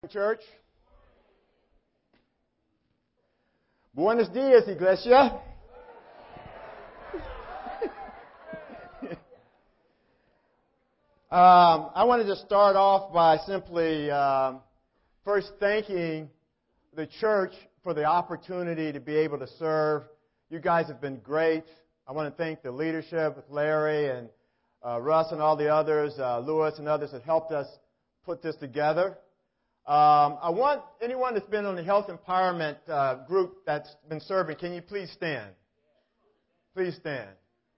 church. Buenos dias, iglesia. I wanted to start off by simply first thanking the church for the opportunity to be able to serve. You guys have been great. I want to thank the leadership with Larry and Russ and all the others, Lewis and others that helped us put this together. I want anyone that's been on the health empowerment group that's been serving, can you please stand? Please stand.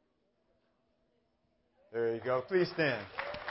There you go. Please stand.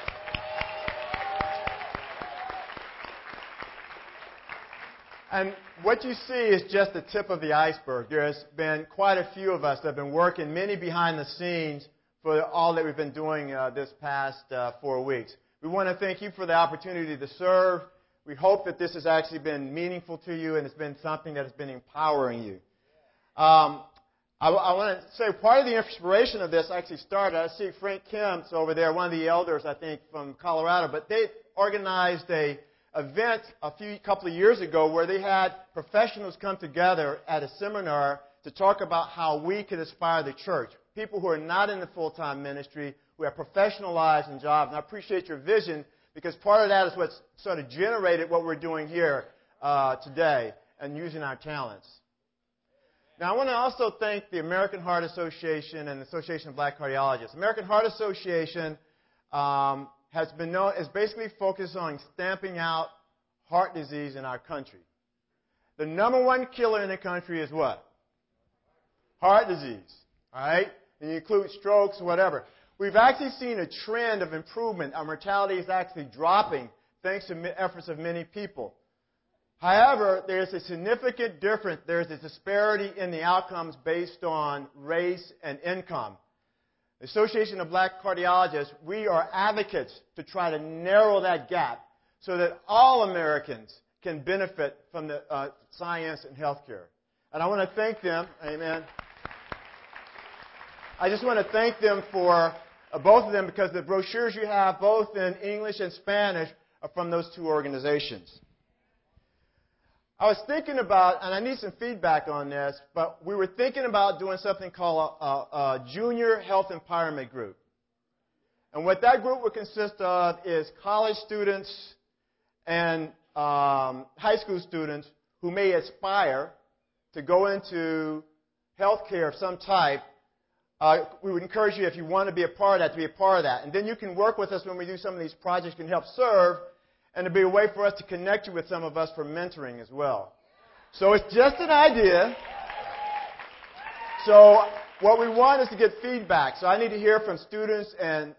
And what you see is just the tip of the iceberg. There's been quite a few of us that have been working, many behind the scenes, for all that we've been doing this past 4 weeks. We want to thank you for the opportunity to serve. We hope that this has actually been meaningful to you and it's been something that has been empowering you. I want to say part of the inspiration of this actually started, I see Frank Kemps over there, one of the elders, I think, from Colorado, but they organized a event couple of years ago where they had professionals come together at a seminar to talk about how we could aspire the church. People who are not in the full-time ministry, who have professional lives and jobs. And I appreciate your vision because part of that is what's sort of generated what we're doing here today and using our talents. Now, I want to also thank the American Heart Association and the Association of Black Cardiologists. American Heart Association has been known, is basically focused on stamping out heart disease in our country. The number one killer in the country is what? Heart disease. All right? And you include strokes, whatever. We've actually seen a trend of improvement. Our mortality is actually dropping thanks to efforts of many people. However, there's a significant difference. There's a disparity in the outcomes based on race and income. The Association of Black Cardiologists, we are advocates to try to narrow that gap so that all Americans can benefit from the science and healthcare. And I want to thank them. Amen. I just want to thank them for both of them because the brochures you have, both in English and Spanish, are from those two organizations. I was thinking about, and I need some feedback on this, but we were thinking about doing something called a Junior Health Empowerment Group. And what that group would consist of is college students and high school students who may aspire to go into healthcare of some type. We would encourage you, if you want to be a part of that, to be a part of that. And then you can work with us when we do some of these projects, can help serve, and it'll be a way for us to connect you with some of us for mentoring as well. So it's just an idea. So what we want is to get feedback. So I need to hear from students and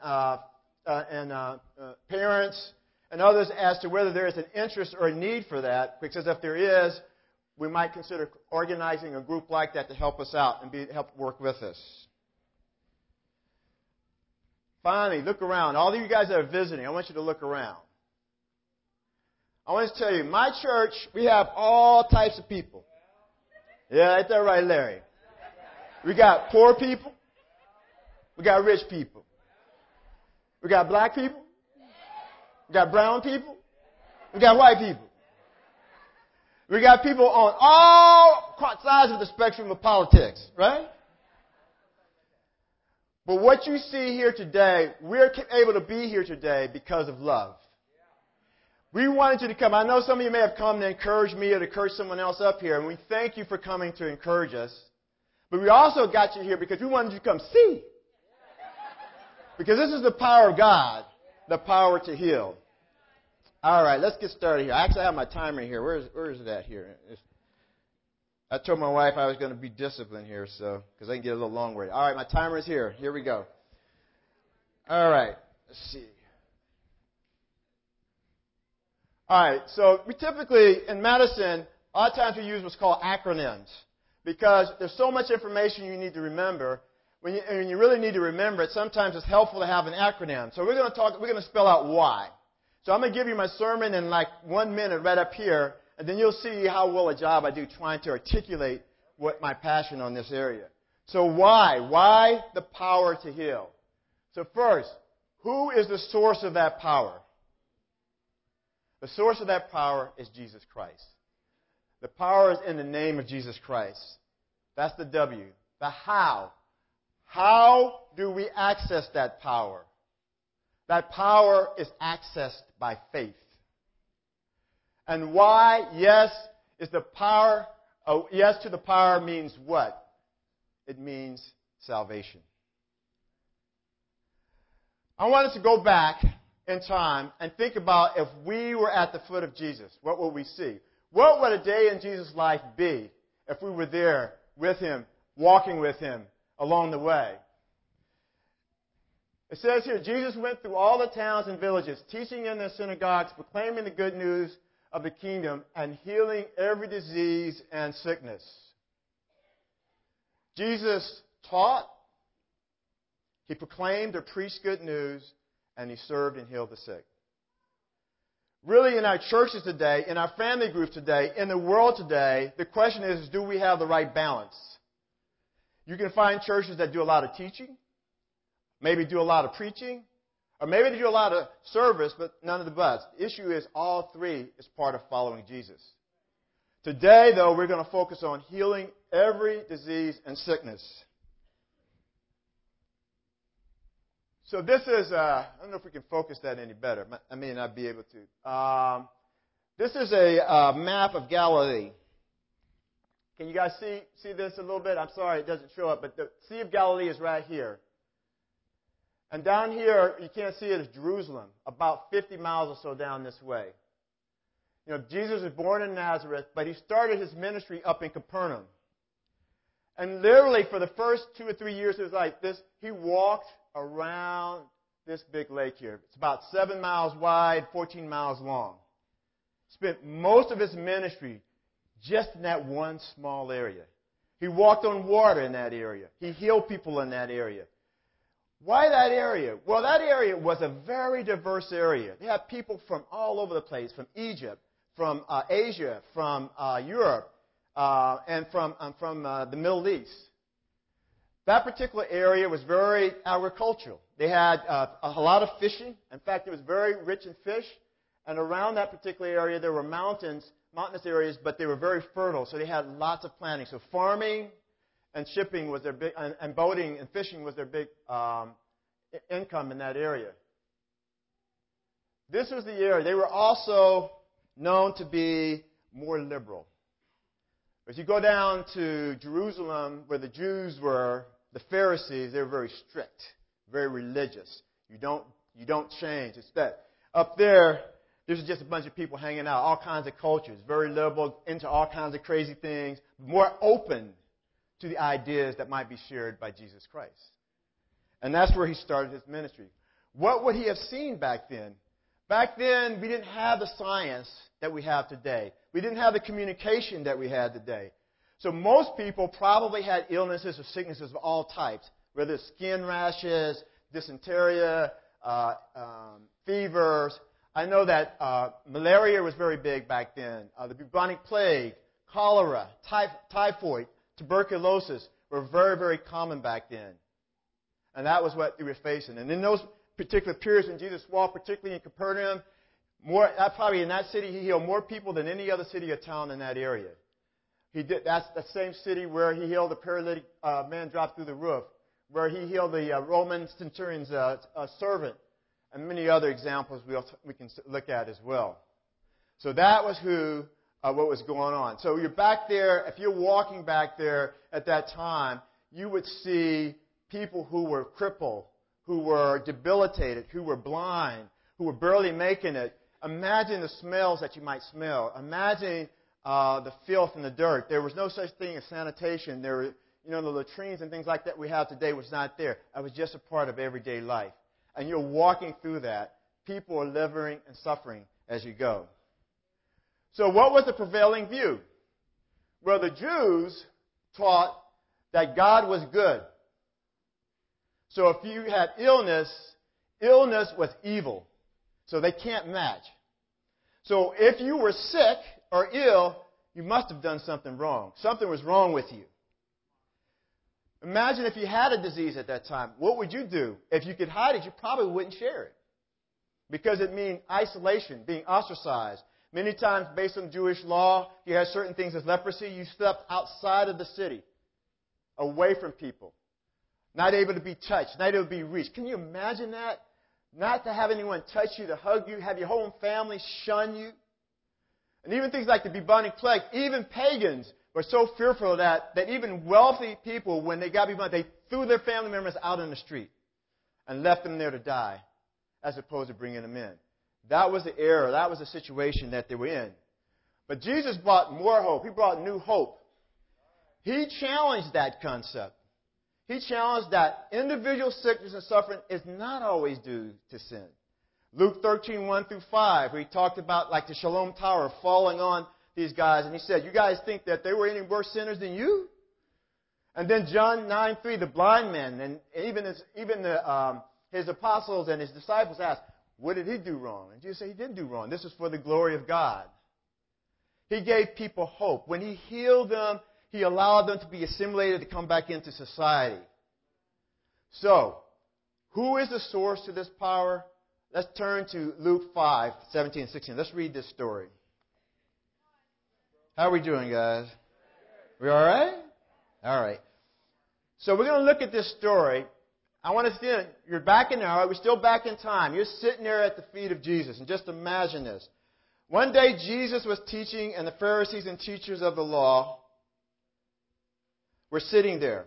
parents and others as to whether there is an interest or a need for that, because if there is, we might consider organizing a group like that to help us out and help work with us. Finally, look around. All of you guys that are visiting, I want you to look around. I want to tell you, my church, we have all types of people. Yeah, ain't that right, Larry? We got poor people. We got rich people. We got black people. We got brown people. We got white people. We got people on all sides of the spectrum of politics, right? But what you see here today, we're able to be here today because of love. We wanted you to come. I know some of you may have come to encourage me or to encourage someone else up here, and we thank you for coming to encourage us. But we also got you here because we wanted you to come see. Because this is the power of God, the power to heal. All right, let's get started here. I actually have my timer here. Where is it at here? I told my wife I was going to be disciplined here, so because I can get a little long-winded. All right, my timer is here. Here we go. All right, let's see. All right, so we typically, in medicine, a lot of times we use what's called acronyms because there's so much information you need to remember. When you really need to remember it, sometimes it's helpful to have an acronym. So we're going to spell out why. So I'm going to give you my sermon in like 1 minute right up here, and then you'll see how well a job I do trying to articulate what my passion on this area. So why? Why the power to heal? So first, who is the source of that power? The source of that power is Jesus Christ. The power is in the name of Jesus Christ. That's the W. The how. How do we access that power? That power is accessed by faith. And why? Yes is the power. Yes to the power means what? It means salvation. I want us to go back in time and think about if we were at the foot of Jesus, what would we see? What would a day in Jesus' life be if we were there with Him, walking with Him along the way? It says here, Jesus went through all the towns and villages, teaching in their synagogues, proclaiming the good news of the kingdom, and healing every disease and sickness. Jesus taught, He proclaimed or preached good news, and He served and healed the sick. Really, in our churches today, in our family groups today, in the world today, the question is, do we have the right balance? You can find churches that do a lot of teaching, maybe do a lot of preaching, or maybe they do a lot of service, but none of the buts. The issue is all three is part of following Jesus. Today, though, we're going to focus on healing every disease and sickness. So this is, I don't know if we can focus that any better. I may not be able to. This is a map of Galilee. Can you guys see this a little bit? I'm sorry it doesn't show up, but the Sea of Galilee is right here. And down here, you can't see it, is Jerusalem, about 50 miles or so down this way. You know, Jesus was born in Nazareth, but He started His ministry up in Capernaum. And literally for the first 2 or 3 years of His life, He walked around this big lake here. It's about 7 miles wide, 14 miles long. Spent most of His ministry just in that one small area. He walked on water in that area. He healed people in that area. Why that area? Well, that area was a very diverse area. They had people from all over the place, from Egypt, from Asia, from Europe, and from the Middle East. That particular area was very agricultural. They had a lot of fishing. In fact, it was very rich in fish. And around that particular area, there were mountainous areas, but they were very fertile. So they had lots of planting. So farming and shipping was their big, and boating and fishing was their big income in that area. This was the area. They were also known to be more liberal. As you go down to Jerusalem, where the Jews were, the Pharisees, they were very strict, very religious. You don't change. It's that. Up there, there's just a bunch of people hanging out, all kinds of cultures, very liberal, into all kinds of crazy things, more open to the ideas that might be shared by Jesus Christ. And that's where He started His ministry. What would He have seen back then? Back then, we didn't have the science that we have today. We didn't have the communication that we had today. So most people probably had illnesses or sicknesses of all types, whether it's skin rashes, dysentery, fevers. I know that malaria was very big back then. The bubonic plague, cholera, typhoid, tuberculosis were very, very common back then. And that was what they were facing. And in those particular periods when Jesus walked, particularly in Capernaum, probably in that city, He healed more people than any other city or town in that area. That's the same city where He healed the paralytic man dropped through the roof, where He healed the Roman centurion's servant, and many other examples we can look at as well. So that was what was going on. So you're back there. If you're walking back there at that time, you would see people who were crippled, who were debilitated, who were blind, who were barely making it. Imagine the smells that you might smell. Imagine the filth and the dirt. There was no such thing as sanitation. There were, the latrines and things like that we have today was not there. It was just a part of everyday life. And you're walking through that. People are living and suffering as you go. So what was the prevailing view? Well, the Jews taught that God was good. So if you had illness was evil. So they can't match. So if you were sick or ill, you must have done something wrong. Something was wrong with you. Imagine if you had a disease at that time. What would you do? If you could hide it, you probably wouldn't share it. because it means isolation, being ostracized. Many times, based on Jewish law, you had certain things as leprosy. You stepped outside of the city, away from people, not able to be touched, not able to be reached. Can you imagine that? Not to have anyone touch you, to hug you, have your whole family shun you. And even things like the bubonic plague, even pagans were so fearful that even wealthy people, when they got bubonic, they threw their family members out in the street and left them there to die, as opposed to bringing them in. That was the era. That was the situation that they were in. But Jesus brought more hope. He brought new hope. He challenged that concept. He challenged that individual sickness and suffering is not always due to sin. Luke 13:1 through 5, where he talked about like the Shalom Tower falling on these guys. And he said, you guys think that they were any worse sinners than you? And then John 9:3, the blind man, and even his apostles and his disciples asked, what did he do wrong? And Jesus said he didn't do wrong. This is for the glory of God. He gave people hope. When he healed them, he allowed them to be assimilated to come back into society. So, who is the source to this power? Let's turn to Luke 5:17 and 16. Let's read this story. How are we doing, guys? We all right? All right. So we're going to look at this story. I want to see it. You're back in there. We're still back in time. You're sitting there at the feet of Jesus. And just imagine this. One day Jesus was teaching, and the Pharisees and teachers of the law were sitting there.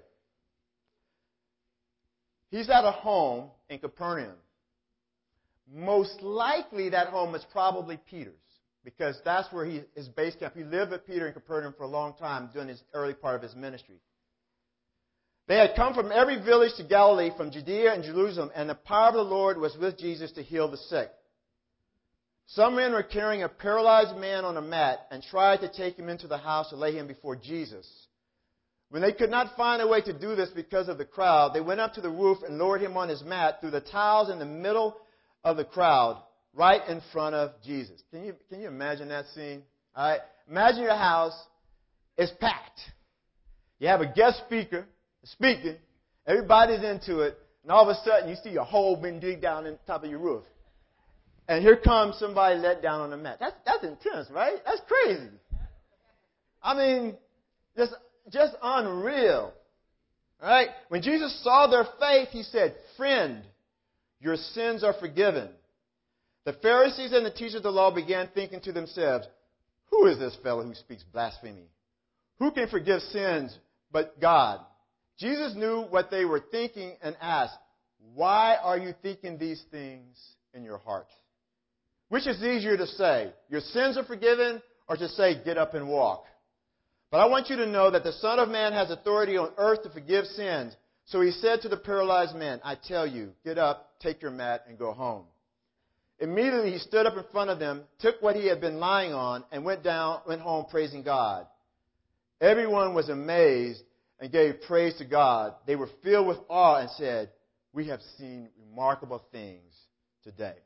He's at a home in Capernaum. Most likely that home is probably Peter's, because that's where his base camp. He lived with Peter in Capernaum for a long time during his early part of his ministry. They had come from every village to Galilee, from Judea and Jerusalem, and the power of the Lord was with Jesus to heal the sick. Some men were carrying a paralyzed man on a mat and tried to take him into the house to lay him before Jesus. When they could not find a way to do this because of the crowd, they went up to the roof and lowered him on his mat through the tiles in the middle of the crowd, right in front of Jesus. Can you imagine that scene? All right. Imagine your house is packed. You have a guest speaker speaking. Everybody's into it. And all of a sudden, you see a hole being digged down in the top of your roof. And here comes somebody let down on the mat. That's intense, right? That's crazy. I mean, just unreal. All right? When Jesus saw their faith, he said, friend, your sins are forgiven. The Pharisees and the teachers of the law began thinking to themselves, who is this fellow who speaks blasphemy? Who can forgive sins but God? Jesus knew what they were thinking and asked, why are you thinking these things in your heart? Which is easier to say, your sins are forgiven, or to say, get up and walk? But I want you to know that the Son of Man has authority on earth to forgive sins. So he said to the paralyzed man, I tell you, get up, take your mat, and go home. Immediately he stood up in front of them, took what he had been lying on, and went home praising God. Everyone was amazed and gave praise to God. They were filled with awe and said, we have seen remarkable things today.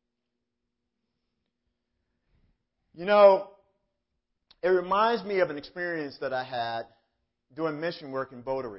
You know, it reminds me of an experience that I had doing mission work in Baudry.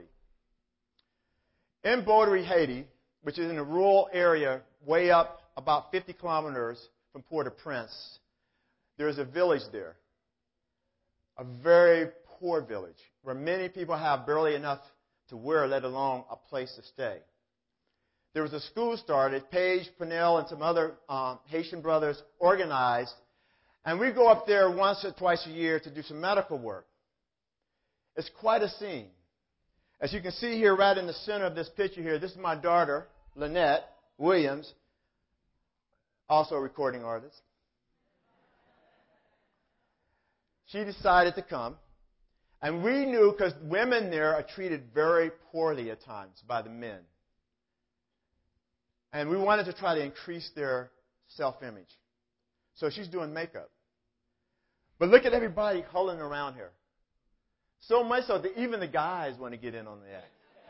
In Baudry, Haiti, which is in a rural area way up about 50 kilometers from Port-au-Prince, there is a village there, a very poor village, where many people have barely enough to wear, let alone a place to stay. There was a school started. Paige, Purnell, and some other Haitian brothers organized. And we go up there once or twice a year to do some medical work. It's quite a scene. As you can see here right in the center of this picture here, this is my daughter, Lynette Williams, also a recording artist. She decided to come. And we knew, because women there are treated very poorly at times by the men. And we wanted to try to increase their self-image. So she's doing makeup. But look at everybody huddling around her. So much so that even the guys want to get in on the act.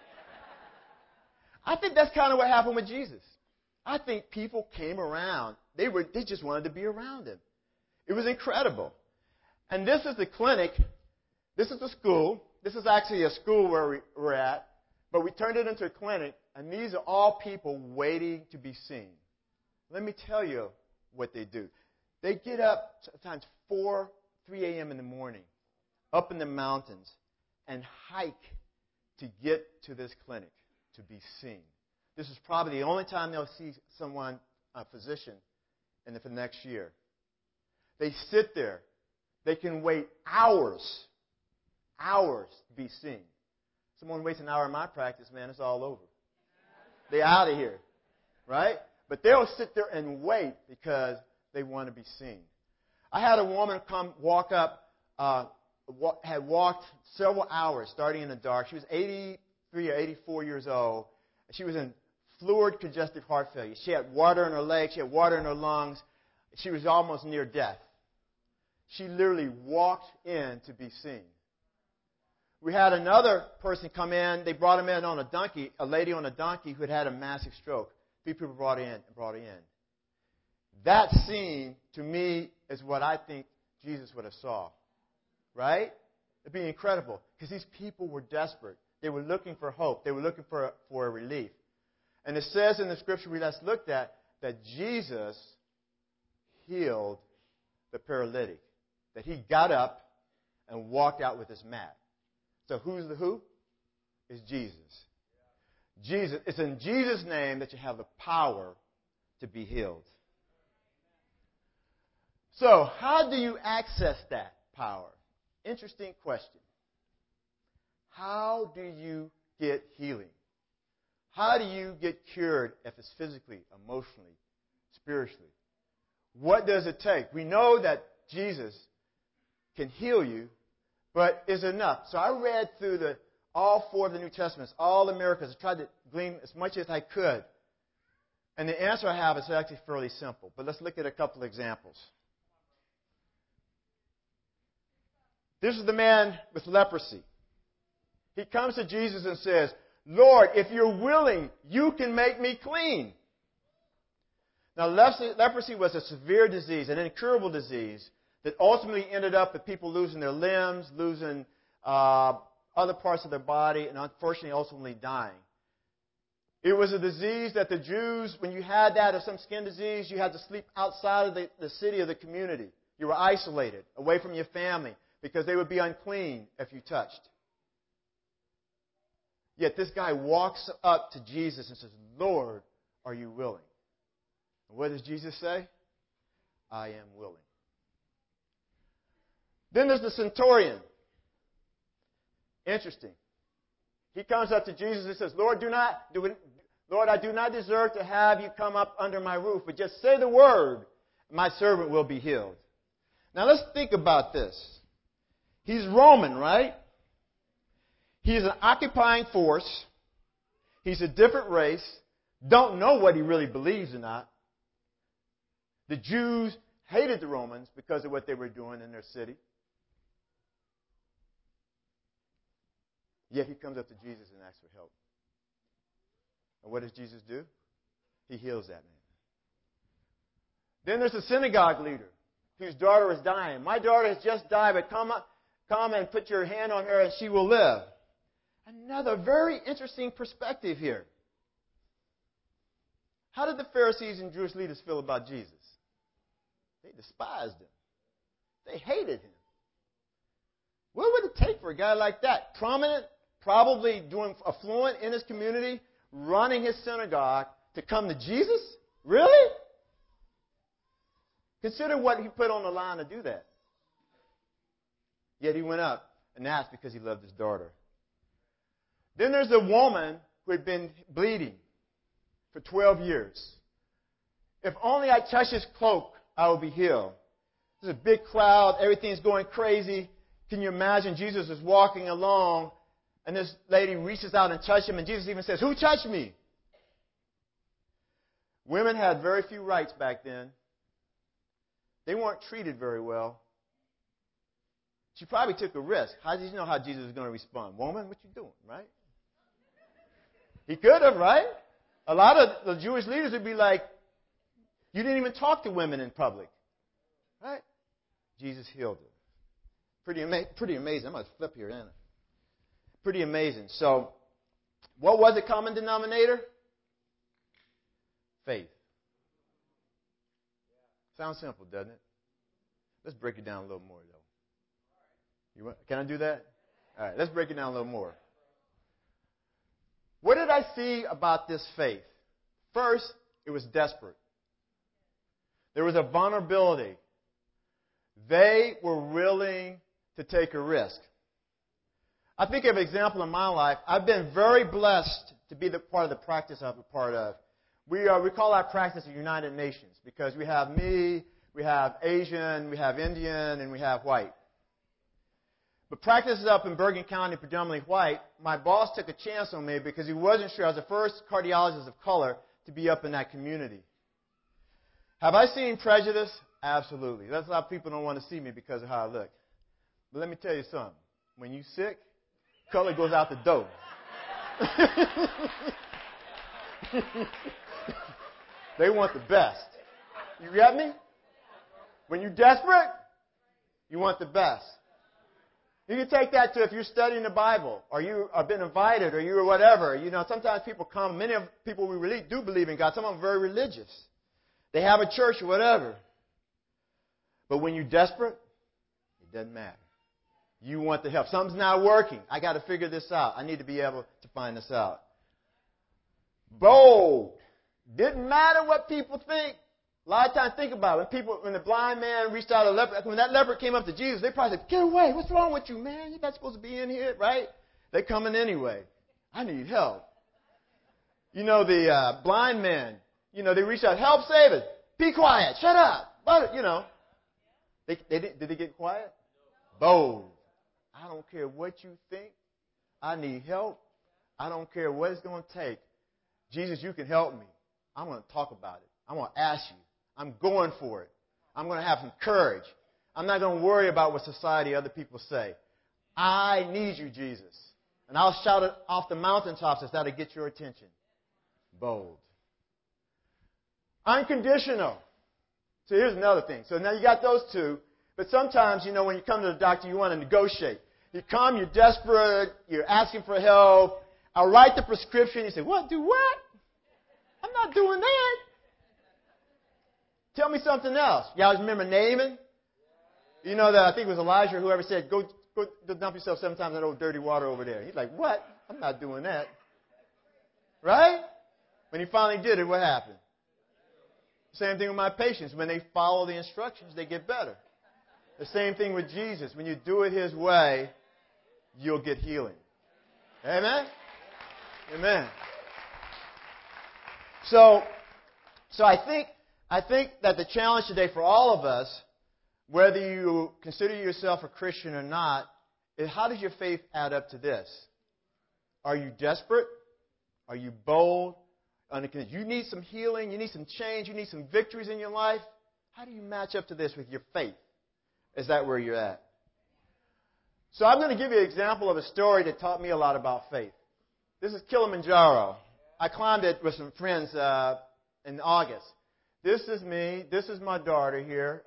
I think that's kind of what happened with Jesus. I think people came around. They just wanted to be around him. It was incredible. And this is the clinic. This is the school. This is actually a school where we're at. But we turned it into a clinic. And these are all people waiting to be seen. Let me tell you what they do. They get up sometimes 3 a.m. in the morning, up in the mountains, and hike to get to this clinic to be seen. This is probably the only time they'll see someone, a physician, for the next year. They sit there. They can wait hours to be seen. Someone waits an hour in my practice, man, it's all over. They're out of here, right? But they'll sit there and wait because they want to be seen. I had a woman walk up, had walked several hours starting in the dark. She was 83 or 84 years old. She was in fluid congestive heart failure. She had water in her legs. She had water in her lungs. She was almost near death. She literally walked in to be seen. We had another person come in. They brought him in on a donkey, a lady on a donkey who had a massive stroke. 3 people brought her in. That scene, to me, is what I think Jesus would have saw. Right? It'd be incredible because these people were desperate. They were looking for hope. They were looking for a relief. And it says in the scripture we just looked at that Jesus healed the paralytic. That he got up and walked out with his mat. So who's the who? It's Jesus. Jesus. It's in Jesus' name that you have the power to be healed. So how do you access that power? Interesting question. How do you get healing? How do you get cured if it's physically, emotionally, spiritually? What does it take? We know that Jesus can heal you, but is it enough? So I read through all 4 of the New Testaments, all the miracles. I tried to glean as much as I could. And the answer I have is actually fairly simple. But let's look at a couple of examples. This is the man with leprosy. He comes to Jesus and says, Lord, if you're willing, you can make me clean. Now, leprosy was a severe disease, an incurable disease, that ultimately ended up with people losing their limbs, losing other parts of their body, and unfortunately ultimately dying. It was a disease that the Jews, when you had that or some skin disease, you had to sleep outside of the city or the community. You were isolated, away from your family, because they would be unclean if you touched. Yet this guy walks up to Jesus and says, Lord, are you willing? And what does Jesus say? I am willing. Then there's the centurion. Interesting. He comes up to Jesus and says, Lord, I do not deserve to have you come up under my roof, but just say the word, and my servant will be healed. Now let's think about this. He's Roman, right? He's an occupying force. He's a different race. Don't know what he really believes or not. The Jews hated the Romans because of what they were doing in their city. Yet he comes up to Jesus and asks for help. And what does Jesus do? He heals that man. Then there's a synagogue leader whose daughter is dying. My daughter has just died, but come and put your hand on her and she will live. Another very interesting perspective here. How did the Pharisees and Jewish leaders feel about Jesus? They despised him. They hated him. What would it take for a guy like that? Prominent, probably doing affluent in his community, running his synagogue, to come to Jesus? Really? Consider what he put on the line to do that. Yet he went up and asked because he loved his daughter. Then there's a woman who had been bleeding for 12 years. If only I touch his cloak, I will be healed. There's a big crowd. Everything's going crazy. Can you imagine? Jesus is walking along, and this lady reaches out and touches him, and Jesus even says, "Who touched me?" Women had very few rights back then. They weren't treated very well. She probably took a risk. How did you know how Jesus was going to respond? Woman, what you doing, right? He could have, right? A lot of the Jewish leaders would be like, you didn't even talk to women in public. Right? Jesus healed her. Pretty amazing. I'm going to flip here, Anna. Pretty amazing. So, what was the common denominator? Faith. Sounds simple, doesn't it? Let's break it down a little more, though. Can I do that? All right, let's break it down a little more. What did I see about this faith? First, it was desperate. There was a vulnerability. They were willing to take a risk. I think of an example in my life. I've been very blessed to be the part of the practice I'm a part of. We call our practice the United Nations because we have me, we have Asian, we have Indian, and we have white. But practice is up in Bergen County, predominantly white. My boss took a chance on me because he wasn't sure. I was the first cardiologist of color to be up in that community. Have I seen prejudice? Absolutely. That's why people don't want to see me because of how I look. But let me tell you something. When you're sick, color goes out the door. They want the best. You get me? When you're desperate, you want the best. You can take that to if you're studying the Bible, or you have been invited, or you or whatever. You know, sometimes people come. Many of people we really do believe in God. Some of them are very religious. They have a church or whatever. But when you're desperate, it doesn't matter. You want the help. Something's not working. I got to figure this out. I need to be able to find this out. Bold. Didn't matter what people think. A lot of times, think about it. When the blind man reached out to the leper, when that leper came up to Jesus, they probably said, "Get away! What's wrong with you, man? You're not supposed to be in here, right?" They're coming anyway. I need help. You know, the blind man. You know, they reached out, "Help, save it! Be quiet! Shut up!" But you know, did they get quiet? Bold. I don't care what you think. I need help. I don't care what it's going to take. Jesus, you can help me. I'm going to talk about it. I'm going to ask you. I'm going for it. I'm going to have some courage. I'm not going to worry about what society, other people say. I need you, Jesus. And I'll shout it off the mountaintops if that'll get your attention. Bold. Unconditional. So here's another thing. So now you got those two. But sometimes, you know, when you come to the doctor, you want to negotiate. You come, you're desperate, you're asking for help. I'll write the prescription. You say, "What? Do what? I'm not doing that. Tell me something else." You always remember Naaman? You know that I think it was Elijah, whoever said, go dump yourself 7 times in that old dirty water over there. He's like, "What? I'm not doing that." Right? When he finally did it, what happened? Same thing with my patients. When they follow the instructions, they get better. The same thing with Jesus. When you do it His way, you'll get healing. Amen? Amen. So I think that the challenge today for all of us, whether you consider yourself a Christian or not, is how does your faith add up to this? Are you desperate? Are you bold? You need some healing. You need some change. You need some victories in your life. How do you match up to this with your faith? Is that where you're at? So I'm going to give you an example of a story that taught me a lot about faith. This is Kilimanjaro. I climbed it with some friends in August. This is me. This is my daughter here,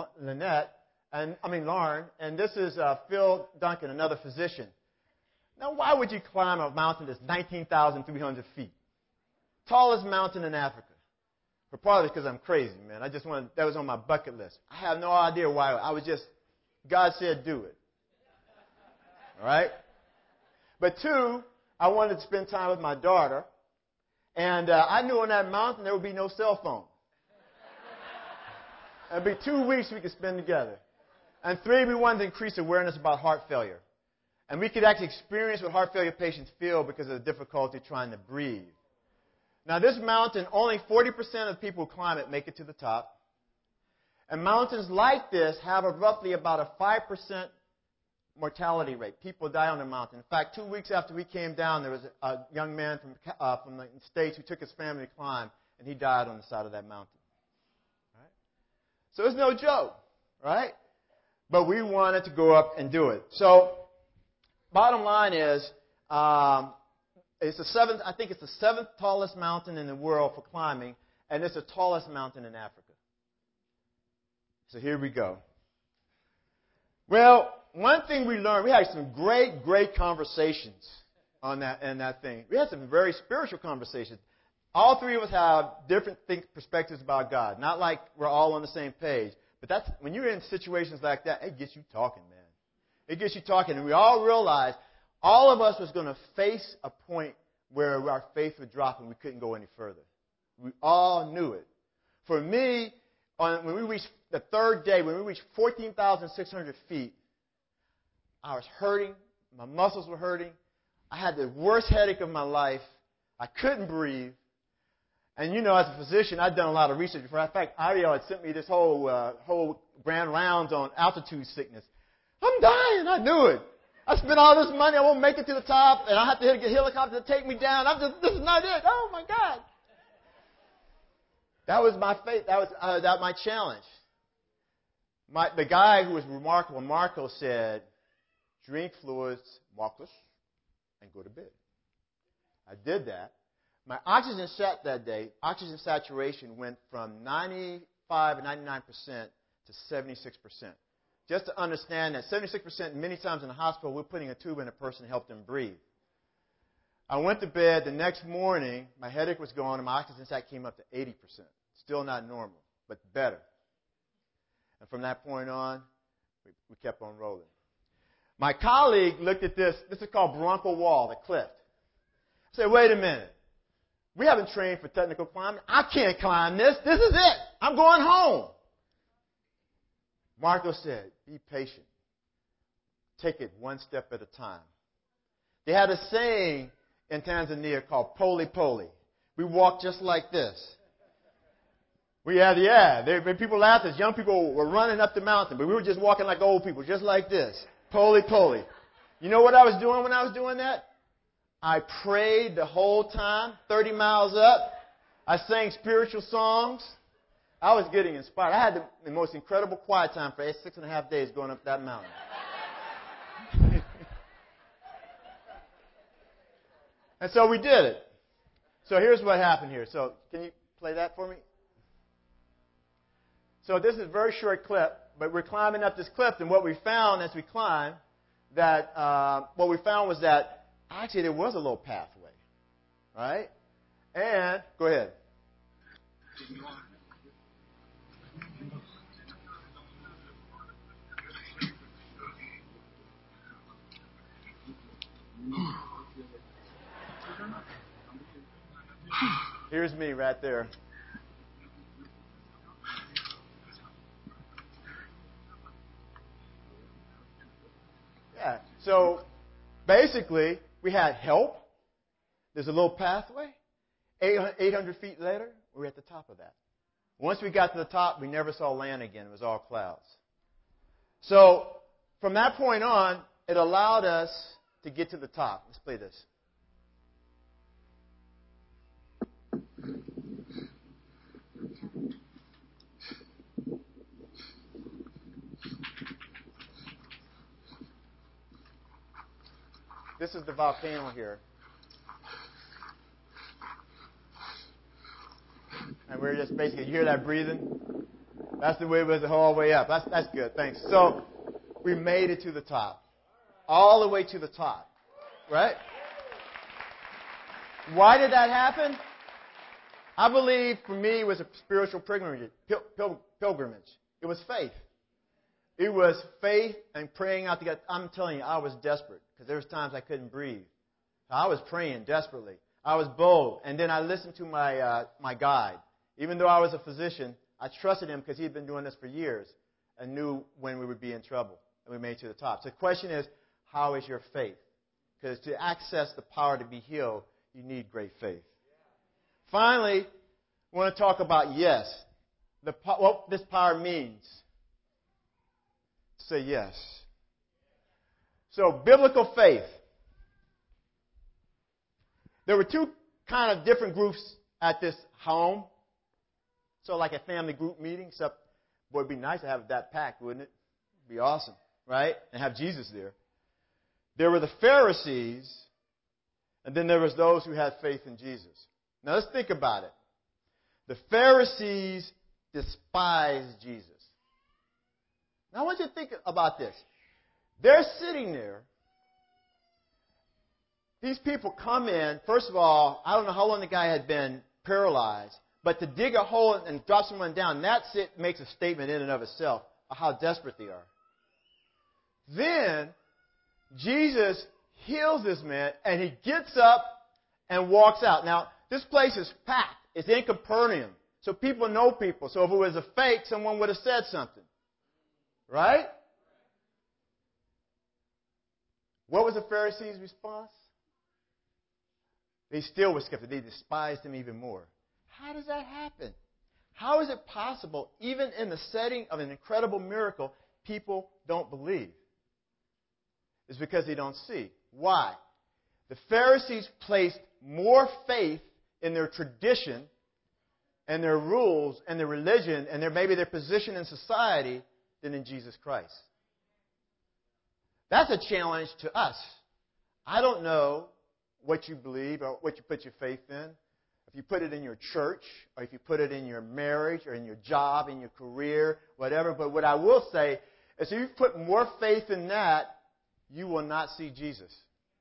Lauren. And this is Phil Duncan, another physician. Now, why would you climb a mountain that's 19,300 feet? Tallest mountain in Africa. But partly because I'm crazy, man. That was on my bucket list. I have no idea why. God said do it. All right? But 2, I wanted to spend time with my daughter. And I knew on that mountain there would be no cell phone. It'd be 2 weeks we could spend together. And 3, we wanted to increase awareness about heart failure. And we could actually experience what heart failure patients feel because of the difficulty trying to breathe. Now, this mountain, only 40% of people who climb it make it to the top. And mountains like this have roughly about a 5% mortality rate. People die on the mountain. In fact, 2 weeks after we came down, there was a young man from the States who took his family to climb, and he died on the side of that mountain. Right? So it's no joke, right? But we wanted to go up and do it. So, bottom line is, it's the 7th tallest mountain in the world for climbing, and it's the tallest mountain in Africa. So here we go. Well, one thing we learned, we had some great conversations on that thing. We had some very spiritual conversations. all three of us have different perspectives about God. Not like we're all on the same page. But that's when you're in situations like that, it gets you talking, man. It gets you talking. And we all realized all of us was going to face a point where our faith would drop and we couldn't go any further. We all knew it. For me, when we reached the third day, when we reached 14,600 feet, I was hurting. My muscles were hurting. I had the worst headache of my life. I couldn't breathe. And you know, as a physician, I'd done a lot of research before. In fact, Ariel had sent me this whole grand rounds on altitude sickness. I'm dying. I knew it. I spent all this money. I won't make it to the top, and I have to get a helicopter to take me down. This is not it. Oh my God. That was my fate. That was my challenge. The guy who was remarkable, Marco, said, "Drink fluids, Marcus, and go to bed." I did that. My oxygen saturation went from 95 and 99% to 76%. Just to understand that 76%, many times in the hospital, we're putting a tube in a person to help them breathe. I went to bed. The next morning, my headache was gone, and my oxygen sat came up to 80%. Still not normal, but better. And from that point on, we kept on rolling. My colleague looked at this. This is called Bronco Wall, the cliff. I said, wait a minute. We haven't trained for technical climbing. I can't climb this. This is it. I'm going home. Marco said, be patient. Take it one step at a time. They had a saying in Tanzania called pole pole. We walk just like this. People laughed at us. Young people were running up the mountain, but we were just walking like old people, just like this. Pole pole. You know what I was doing when I was doing that? I prayed the whole time, 30 miles up. I sang spiritual songs. I was getting inspired. I had the most incredible quiet time for 6.5 days going up that mountain. And so we did it. So here's what happened here. So can you play that for me? So this is a very short clip, but we're climbing up this cliff, and what we found as we climbed, was that actually there was a little pathway, right? And go ahead. Here's me right there. Yeah. So basically, we had help. There's a little pathway. 800 feet later, we're at the top of that. Once we got to the top, we never saw land again. It was all clouds. So from that point on, it allowed us to get to the top. Let's play this. This is the volcano here. And we're just basically, you hear that breathing? That's the way it was the whole way up. That's good. Thanks. So we made it to the top. All the way to the top. Right? Why did that happen? I believe for me it was a spiritual pilgrimage. It was faith. It was faith and praying out to God. I'm telling you, I was desperate because there was times I couldn't breathe. I was praying desperately. I was bold. And then I listened to my guide. Even though I was a physician, I trusted him because he had been doing this for years and knew when we would be in trouble. And we made it to the top. So the question is, how is your faith? Because to access the power to be healed, you need great faith. Finally, I want to talk about yes. What this power means. Say yes. So, biblical faith. There were two kind of different groups at this home. So, like a family group meeting, except, boy, it'd be nice to have that packed, wouldn't it? It'd be awesome, right? And have Jesus there. There were the Pharisees, and then there was those who had faith in Jesus. Now, let's think about it. The Pharisees despised Jesus. Now, I want you to think about this. They're sitting there. These people come in. First of all, I don't know how long the guy had been paralyzed. But to dig a hole and drop someone down, that's it, makes a statement in and of itself of how desperate they are. Then Jesus heals this man, and he gets up and walks out. Now, this place is packed. It's in Capernaum. So people know people. So if it was a fake, someone would have said something. Right? What was the Pharisees' response? They still were skeptical. They despised him even more. How does that happen? How is it possible, even in the setting of an incredible miracle, people don't believe? It's because they don't see. Why? The Pharisees placed more faith in their tradition and their rules and their religion and maybe their position in society than in Jesus Christ. That's a challenge to us. I don't know what you believe or what you put your faith in. If you put it in your church, or if you put it in your marriage, or in your job, in your career, whatever. But what I will say is if you put more faith in that, you will not see Jesus.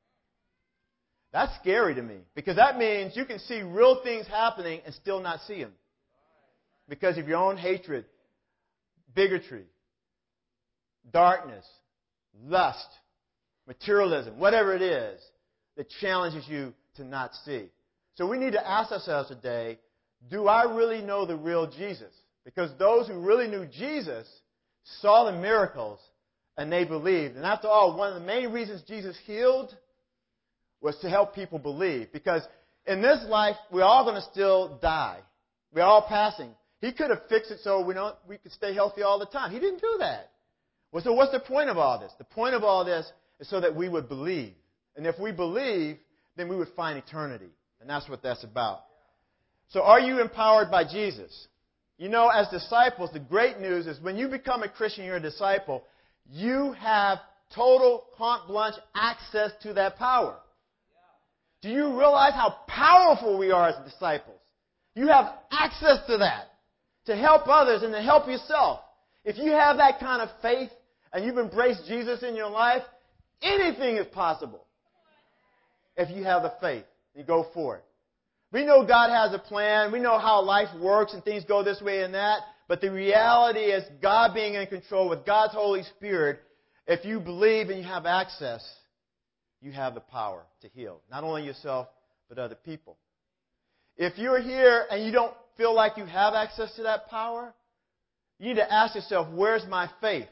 That's scary to me, because that means you can see real things happening and still not see Him. Because of your own hatred, bigotry, darkness, lust, materialism, whatever it is that challenges you to not see. So we need to ask ourselves today, do I really know the real Jesus? Because those who really knew Jesus saw the miracles and they believed. And after all, one of the main reasons Jesus healed was to help people believe. Because in this life, we're all going to still die. We're all passing. He could have fixed it so we could stay healthy all the time. He didn't do that. Well, so what's the point of all this? The point of all this is so that we would believe. And if we believe, then we would find eternity. And that's what that's about. So are you empowered by Jesus? You know, as disciples, the great news is when you become a Christian, you're a disciple, you have total, carte blanche access to that power. Do you realize how powerful we are as disciples? You have access to that, to help others and to help yourself. If you have that kind of faith and you've embraced Jesus in your life, anything is possible. If you have the faith, you go for it. We know God has a plan. We know how life works and things go this way and that. But the reality is God being in control with God's Holy Spirit. If you believe and you have access, you have the power to heal. Not only yourself, but other people. If you're here and you don't feel like you have access to that power, you need to ask yourself, where's my faith?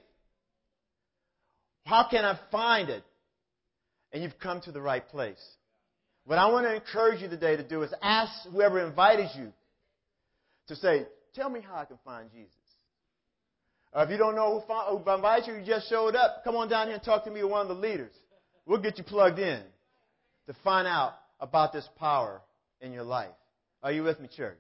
How can I find it? And you've come to the right place. What I want to encourage you today to do is ask whoever invited you to say, tell me how I can find Jesus. Or if you don't know who invited you, you just showed up, come on down here and talk to me or one of the leaders. We'll get you plugged in to find out about this power in your life. Are you with me, church?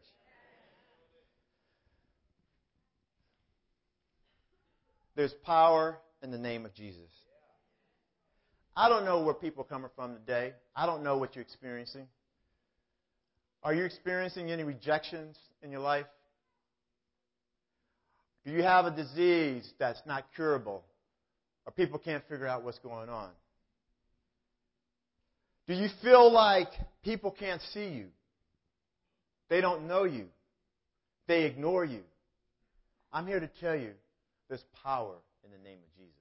There's power in the name of Jesus. I don't know where people are coming from today. I don't know what you're experiencing. Are you experiencing any rejections in your life? Do you have a disease that's not curable? Or people can't figure out what's going on? Do you feel like people can't see you? They don't know you. They ignore you. I'm here to tell you there's power in the name of Jesus.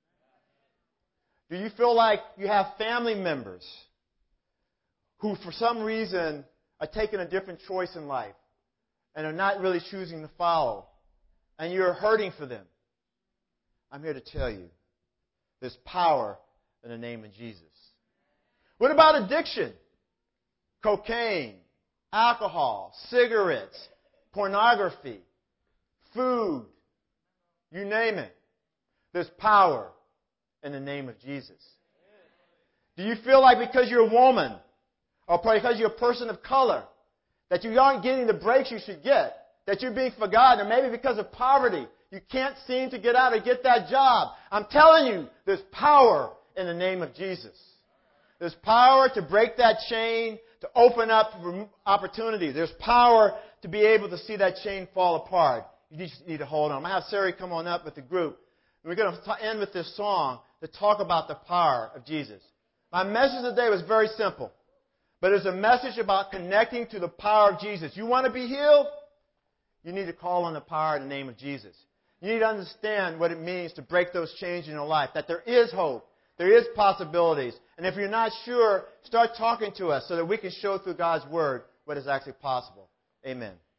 Do you feel like you have family members who for some reason are taking a different choice in life and are not really choosing to follow, and you're hurting for them? I'm here to tell you there's power in the name of Jesus. What about addiction? Cocaine, alcohol, cigarettes, pornography, food, you name it. There's power in the name of Jesus. Do you feel like because you're a woman or because you're a person of color that you aren't getting the breaks you should get, that you're being forgotten, or maybe because of poverty you can't seem to get out or get that job? I'm telling you, there's power in the name of Jesus. There's power to break that chain, to open up opportunity. There's power to be able to see that chain fall apart. You just need to hold on. I'm going to have Sari come on up with the group. And we're going to end with this song to talk about the power of Jesus. My message today was very simple. But there's a message about connecting to the power of Jesus. You want to be healed? You need to call on the power in the name of Jesus. You need to understand what it means to break those chains in your life, that there is hope, there is possibilities. And if you're not sure, start talking to us so that we can show through God's Word what is actually possible. Amen.